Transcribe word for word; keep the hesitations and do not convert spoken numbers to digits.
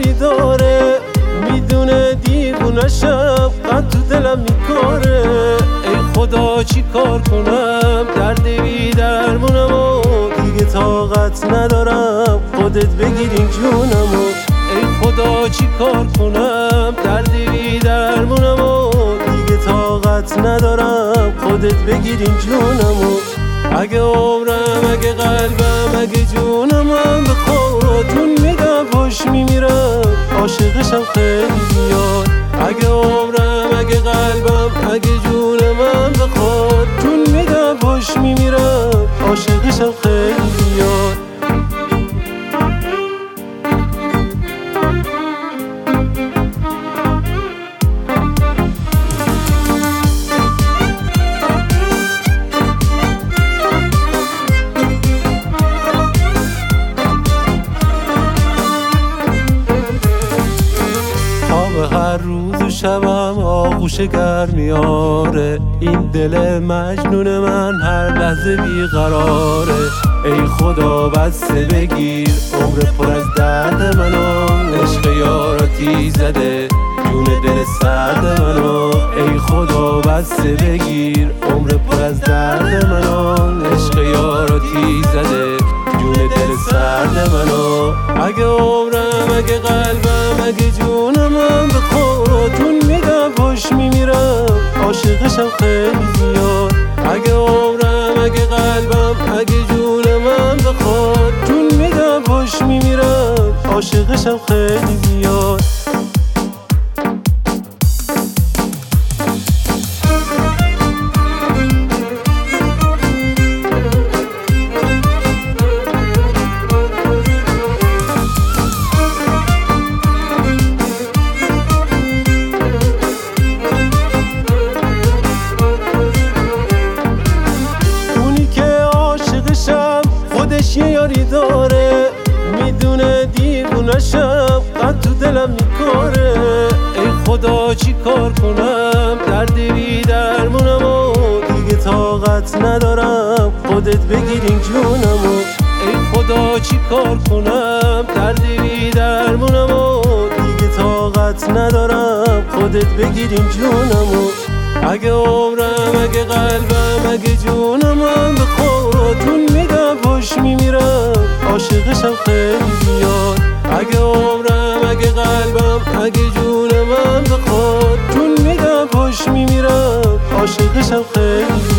یاری داره، میدونه دیوونشم قد تو دلم میکاره. ای خدا چی کار کنم، درد بی درمونم و دیگه طاقت ندارم خودت بگیر این جونمو. ای خدا چی کار کنم، درد بی درمونم و دیگه طاقت ندارم خودت بگیر این جونمو. اگه عمرم، اگه قلبم، اگه جونم هم بخواد، جون میدم پاش میمیرم، عاشقشم خیلی زیاد. اگه عمرم، اگه قلبم، اگه جونم هم بخواد، جون میدم پاش میمیرم، عاشقشم خیلی زیاد. هر روز و شبم آغوش گرمیاره، این دل مجنون من هر لحظه بیقراره. ای خدا بسته بگیر عمر پر از درد منو، عشق یاراتی زده جون دل سرد منو. ای خدا بسته بگیر عمر پر از درد منو، عشق یاراتی زده جون دل سرد منو. اگه عمرم، اگه قلبم، اگه جونم هم بخواد، جون میدم پاش میمیرم، عاشقشم خیلی زیاد. اگه عمرم، اگه قلبم، اگه جونم هم بخواد، جون میدم پاش میمیرم، عاشقشم خیلی زیاد. خودش یه یاری داره، میدونه دیوونشم قد تو دلم میکاره. ای خدا چی کار کنم، درد بی درمونم و دیگه طاقت ندارم خودت بگیر این جونمو. ای خدا چی کار کنم، درد بی درمونم و دیگه طاقت ندارم خودت بگیر این جونمو. اگه عمرم، اگه قلبم، اگه جونم هم بخواد، جون میدم پاش میمیرم، عاشقشم خیلی زیاد. اگه عمرم، اگه قلبم، اگه جونم هم بخواد، جون میدم پاش میمیرم، عاشقشم خیلی زیاد.